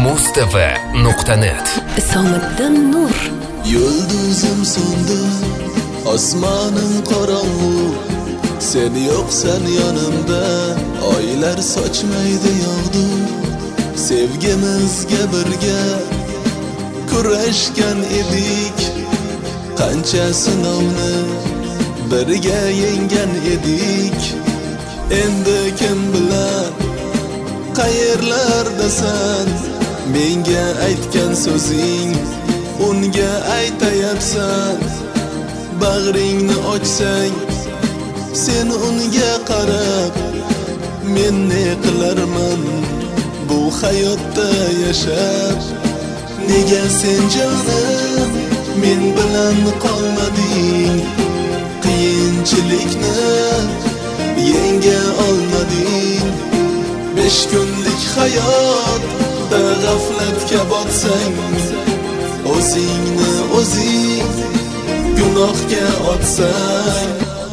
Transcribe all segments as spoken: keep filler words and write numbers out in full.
mustv nuqta net. Isomiddin Nur. Yulduzim so'ndi, osmonim qorong'u, sen yo'qsan yonimda, oylar sochmaydi yog'du. Sevgimizga birga kurashgan edik, qancha sinovni birga yengan edik. Endi kim bilan qayerlardasan, menga aytgan so'zing unga aytayapsan. Bag'ringni ochsang sen unga qarab, men ne qilarman bu hayotda yashab. Nega sen jonim men bilan qolmading, qiyinchilikni yenga olmading. Besh kunlik hayotda g'aflatga botsang, o'zingni o'zing gunohga otsang.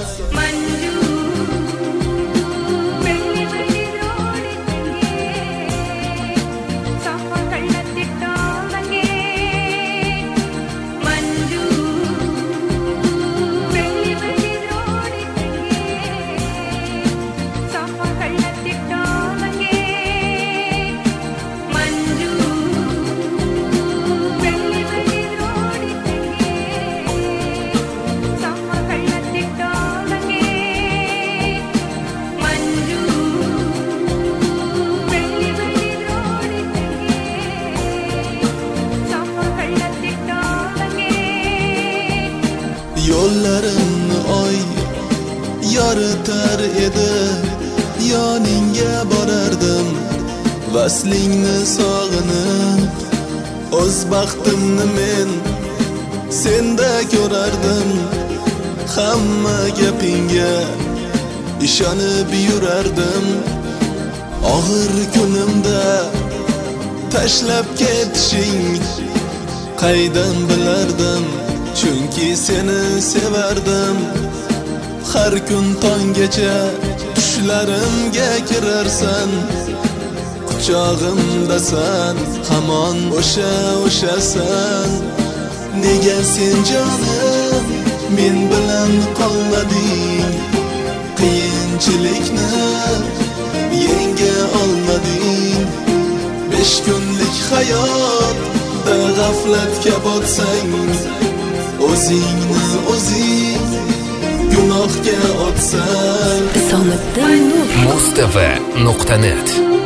Yo'llarimni oy yoritar edi, yoningga borardim vaslingni sog'inib. O'z baxtimni men senda ko'rardim, hamma gapingga ishonib yurardim. Og'ir kunimda tashlab ketishing qaydan bilardim, chunki seni sevardim. Har kun tonggacha tushlarimga kirarsan, quchog'imdasan, hamon o'sha o'shasan. Nega sen jonim men bilan qolmading, qiyinchilikni yenga olmading. Besh kunlik hayotda g'aflatga botsang, o'zingni o'zing gunohga otsang. Isomiddin Nur. mustv nuqta net.